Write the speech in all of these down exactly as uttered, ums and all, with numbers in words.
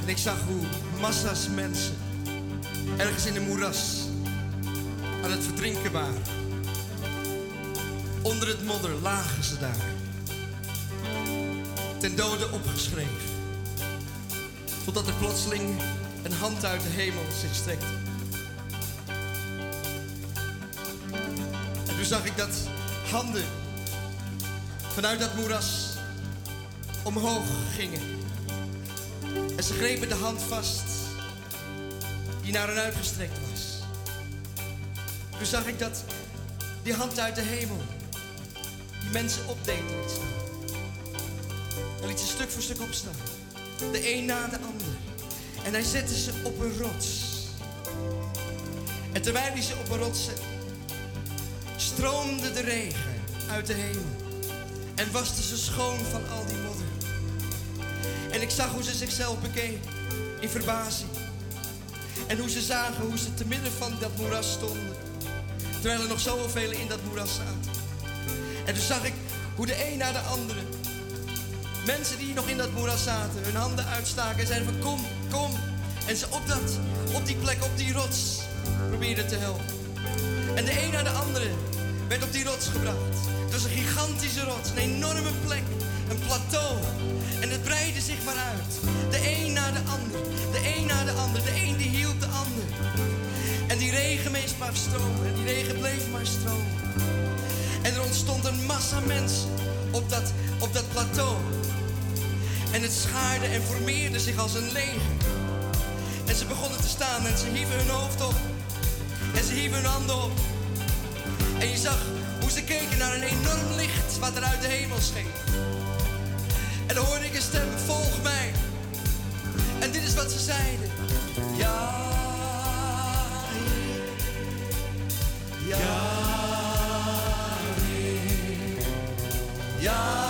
ik zag hoe massa's mensen ergens in de moeras aan het verdrinken waren. Onder het modder lagen ze daar, ten dode opgeschreven. Totdat er plotseling een hand uit de hemel zich strekte. En toen zag ik dat handen vanuit dat moeras omhoog gingen. En ze grepen de hand vast die naar hen uitgestrekt was. Toen zag ik dat die hand uit de hemel die mensen opdeed liet staan. Hij liet ze stuk voor stuk opstaan. De een na de ander. En hij zette ze op een rots. En terwijl hij ze op een rots zette, stroomde de regen uit de hemel. En waste ze schoon van al die modder. En ik zag hoe ze zichzelf bekeken in verbazing. En hoe ze zagen hoe ze te midden van dat moeras stonden. Terwijl er nog zoveel in dat moeras zaten. En toen zag ik hoe de een na de andere mensen die nog in dat moeras zaten hun handen uitstaken en zeiden van kom, kom. En ze op, dat, op die plek, op die rots probeerden te helpen. En de een na de andere werd op die rots gebracht. Het was een gigantische rots, een enorme plek, een plateau. En het breidde zich maar uit. De een na de ander, de een na de ander, de een die hielp de ander. En die regen bleef maar stromen, en die regen bleef maar stromen. En er ontstond een massa mensen op dat, op dat plateau. En het schaarde en formeerde zich als een leger. En ze begonnen te staan en ze hieven hun hoofd op. En ze hieven hun handen op. En je zag hoe ze keken naar een enorm licht wat er uit de hemel scheen. En dan hoorde ik een stem, volg mij. En dit is wat ze zeiden. Ja, Heer. Ja, Heer. Ja.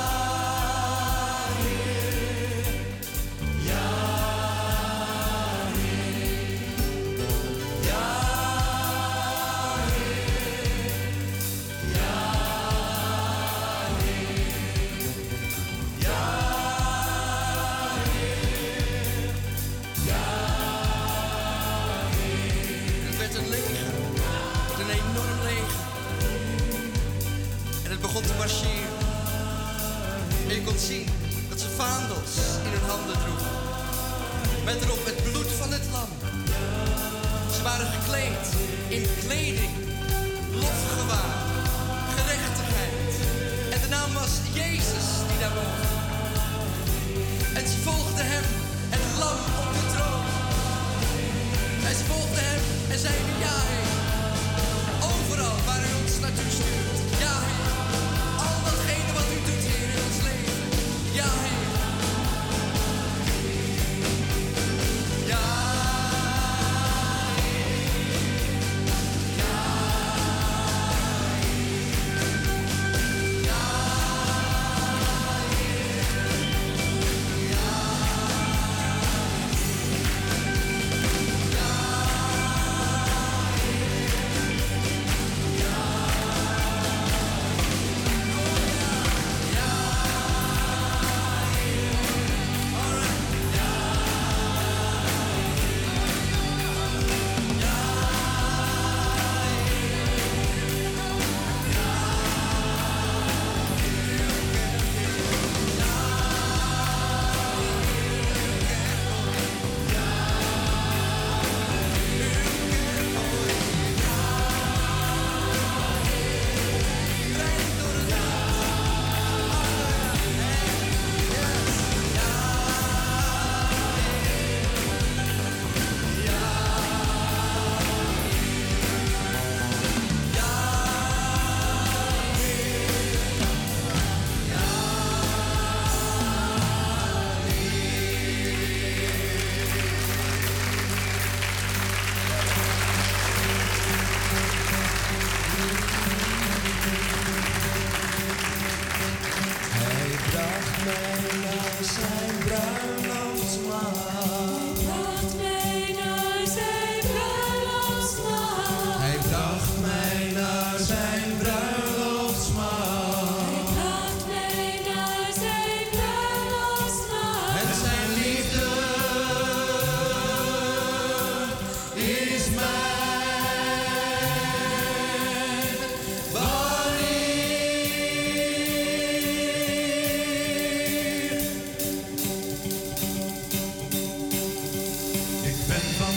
Begon te marcheren. En je kon zien dat ze vaandels in hun handen droegen. Met erop het bloed van het lam. Ze waren gekleed in kleding, lofgewaar, gerechtigheid. En de naam was Jezus die daar woonde. En ze volgden hem, het lam op de troon. En ze volgden hem en zeiden ja, Heer. Overal waar u ons naartoe stuurt. Ja, Heer. Al datgene wat u doet, Heer, in ons leven. Ja, Heer. Ja, Heer. Ja, Heer. Ja, Heer. Ja,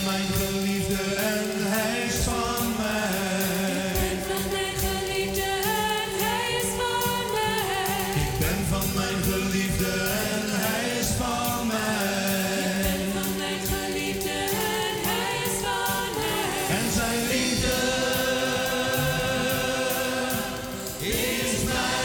mijn geliefde en hij is van mij. Ik ben van mijn geliefde en hij is van mij. Ik ben van mijn geliefde en hij is van mij. Ik ben van mijn geliefde en hij is van mij. En zijn liefde is mij.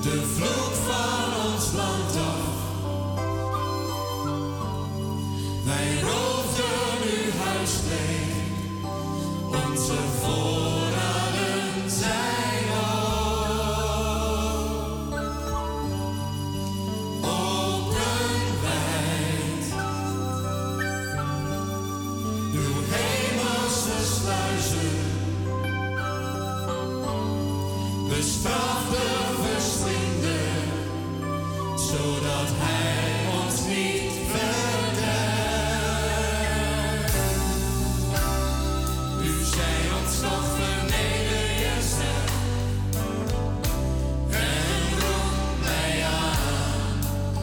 de vloek van ons land af. Wij roofden uw huis leeg, onze voorraden zijn op. Open wijd uw hemelse sluizen, bestraf de verslinder, zodat hij ons niet verderft. U zij ons nog verneder je stem en roep mij aan,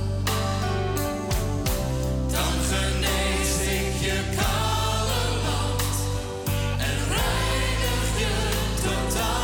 dan genees ik je kale land en reinig je totaal.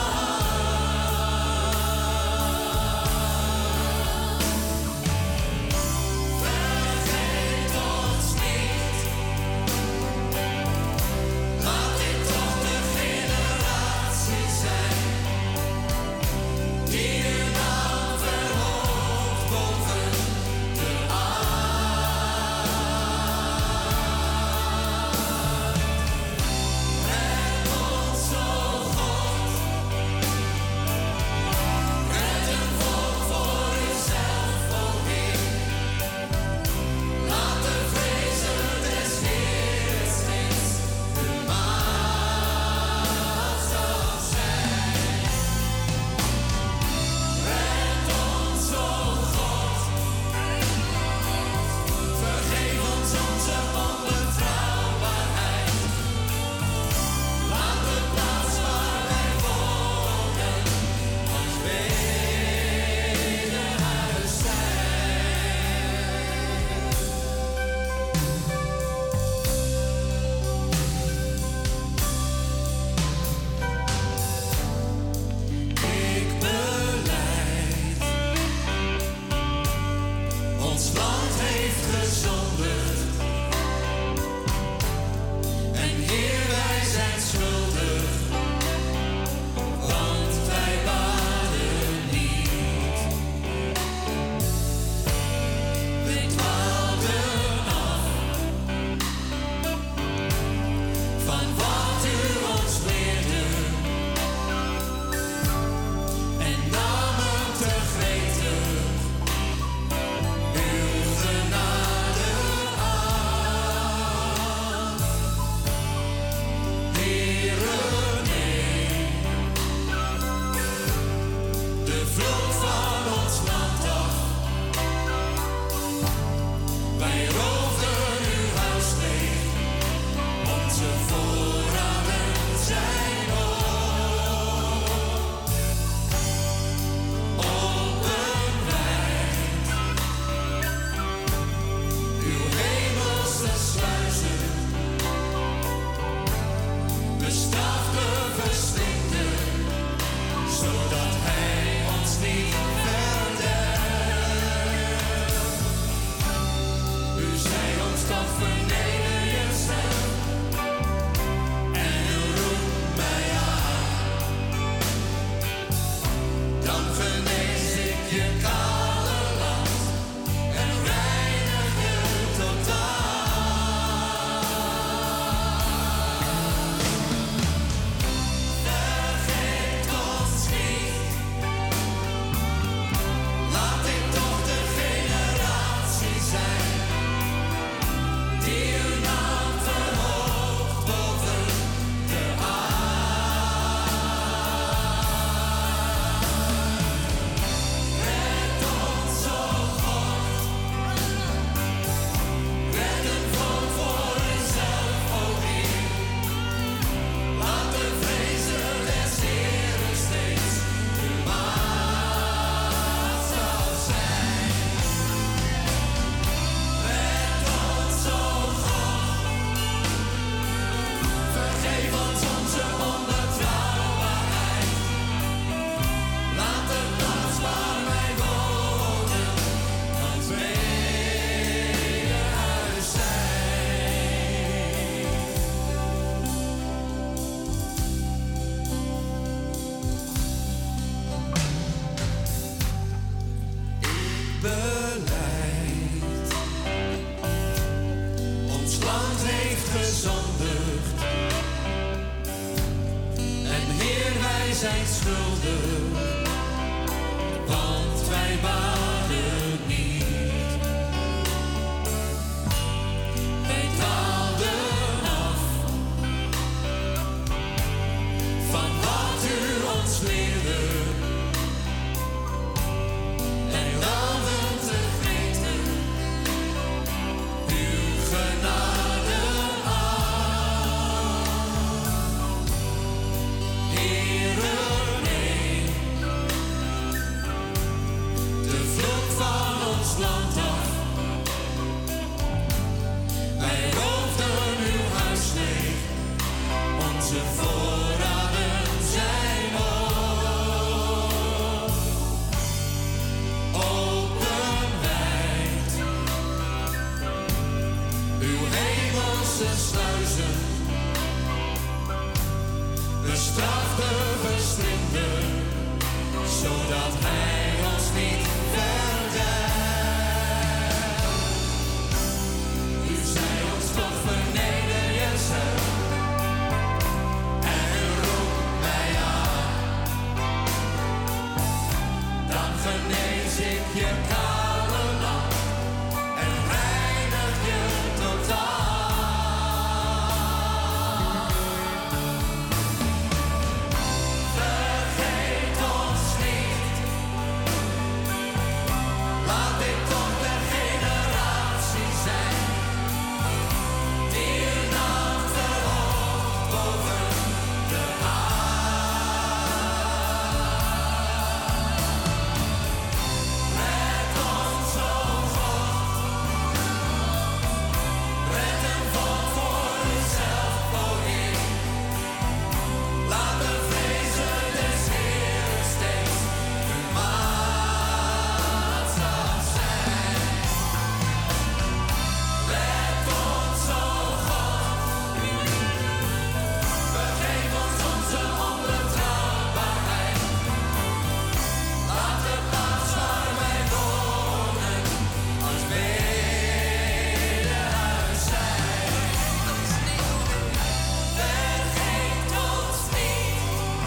zijn schuldig, want wij waren niet. Wij daalden af van wat u ons leerde. En wilden vergeten uw genade aan. Heere, neem de vloek van ons land af. Wij roofden uw huis leeg, onze voorraden zijn op. Open wijd uw hemelse sluizen, bestraf de verslinder, zodat hij ons niet verderft. U zei ons toch verneder jezelf en u roept mij aan. Dan genees ik je kale land en reinig je totaal. Vergeet ons niet. Laat dit toch de generatie zijn die uw naam verhoogt boven de Red ons, o God. Red een volk voor uzelf, o Heer. Laat de vrezen des Heeren steeds uw maatstaf zijn. Red ons, o God. Vergeef ons onze onbetrouwbaarheid. Laat de plaats waar wij wonen ons wederhuis zijn. Vergeet ons niet.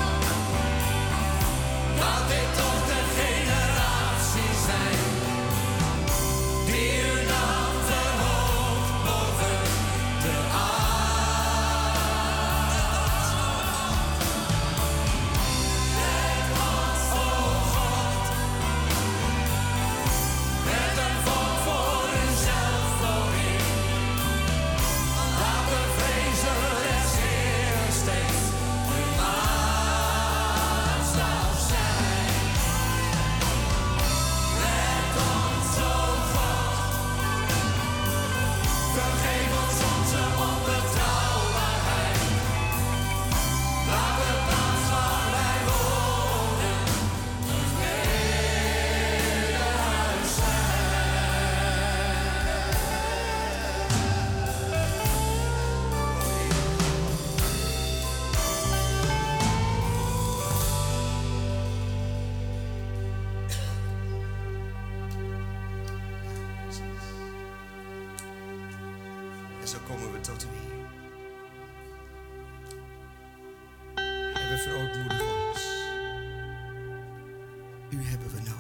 Laat dit toch de generatie zijn die uw naam verhoogt boven de Red ons, o God. Red een volk voor uzelf, o Heer. Laat de vrezen des Heeren steeds uw maatstaf zijn. Red ons, o God. Vergeef ons onze onbetrouwbaarheid. Laat de plaats waar wij wonen ons wederhuis En zo komen we tot u, Heer. En we verootmoedigen ons. U hebben we nodig.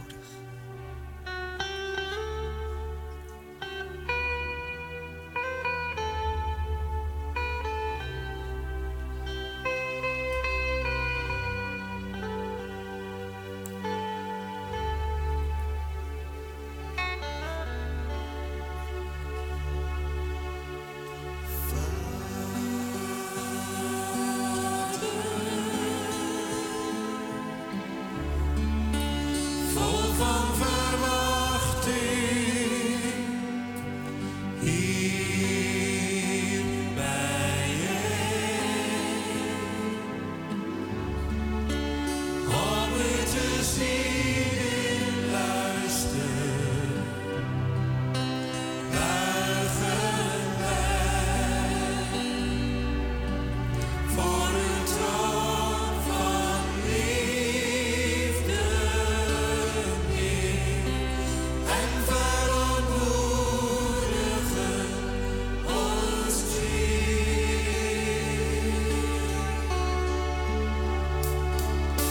vol van verwachting, hier bij je, om u te zien luisteren, buigen wij voor uw troon van liefde, Heer, en verootmoedigen ons ziel.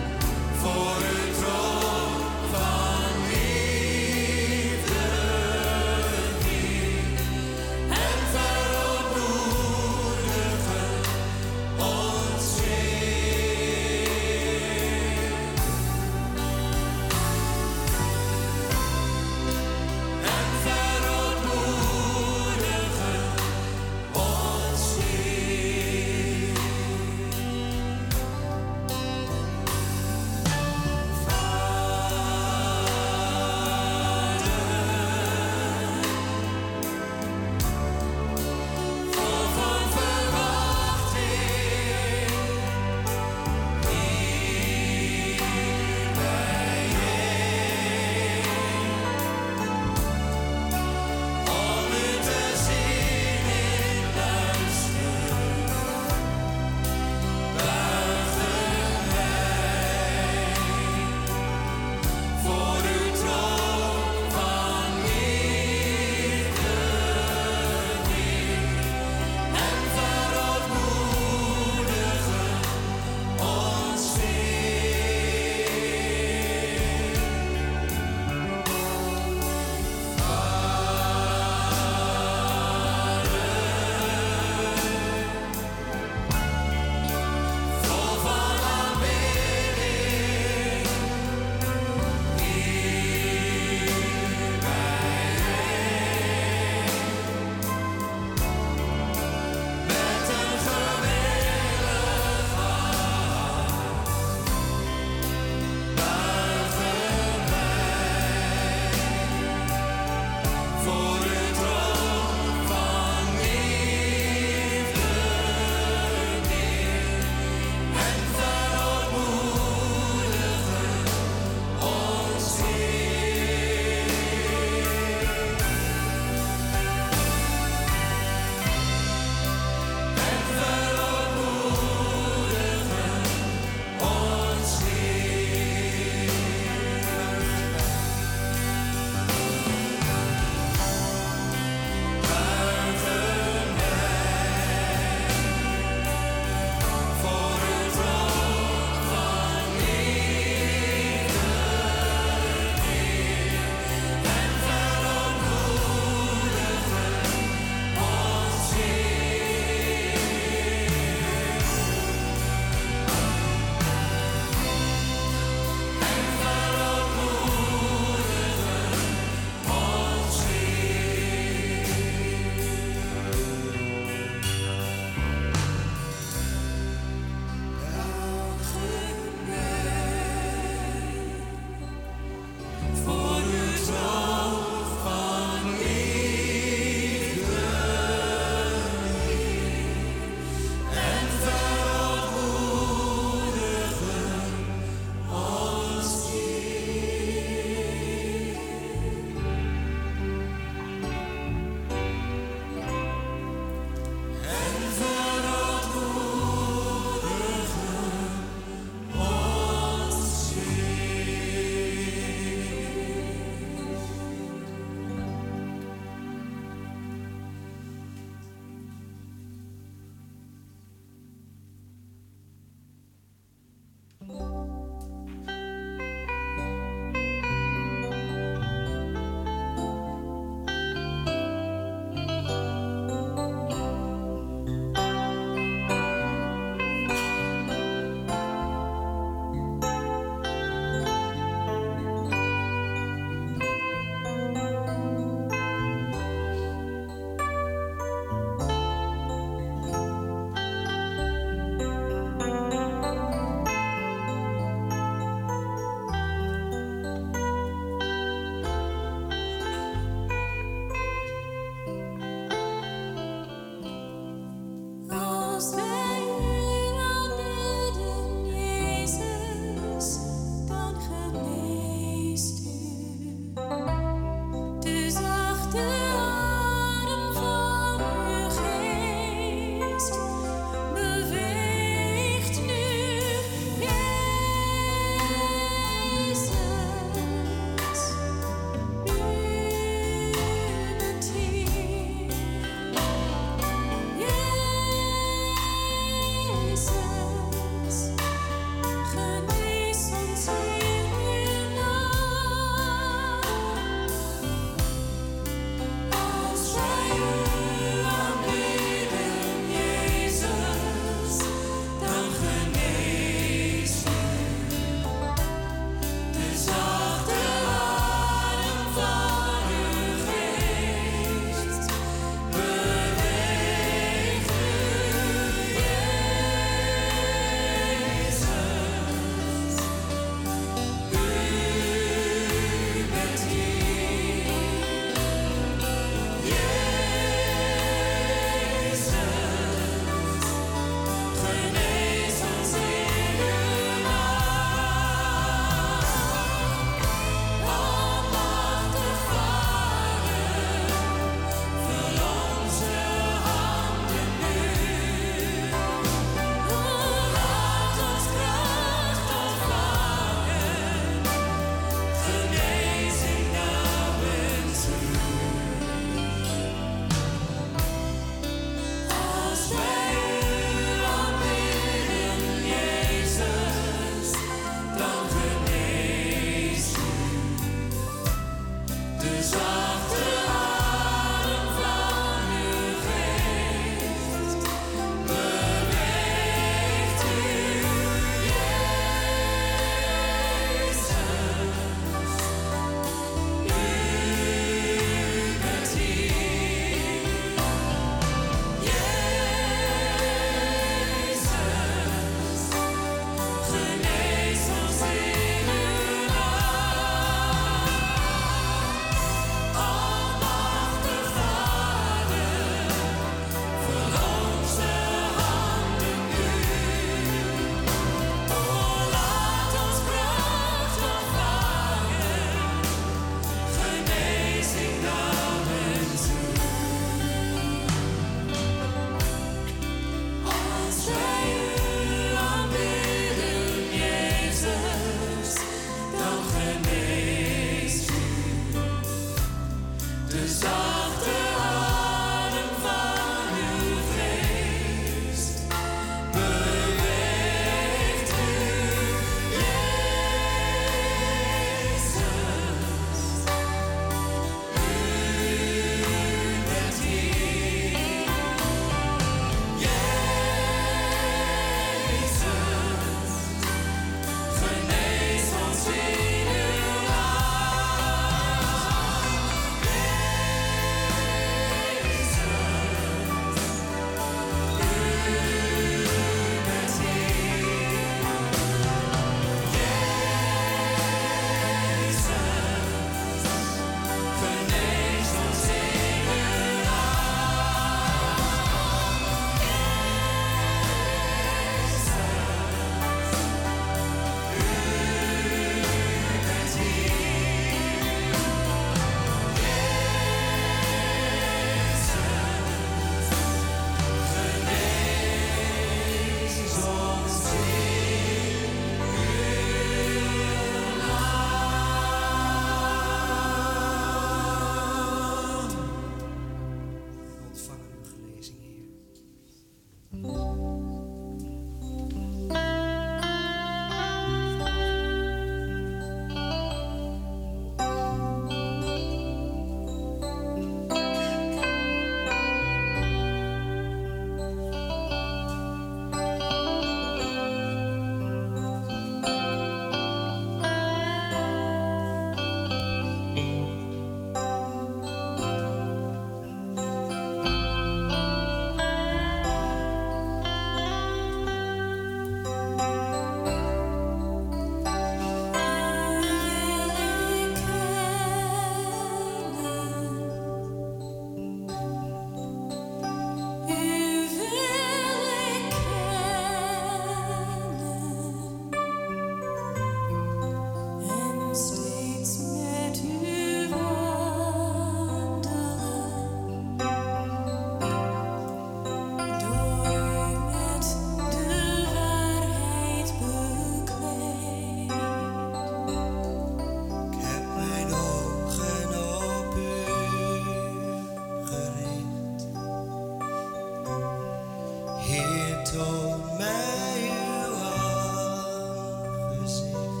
toon mij uw aangezicht.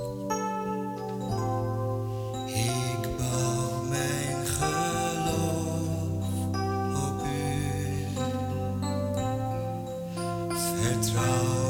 Ik bouw mijn geloof op u. Vertrouw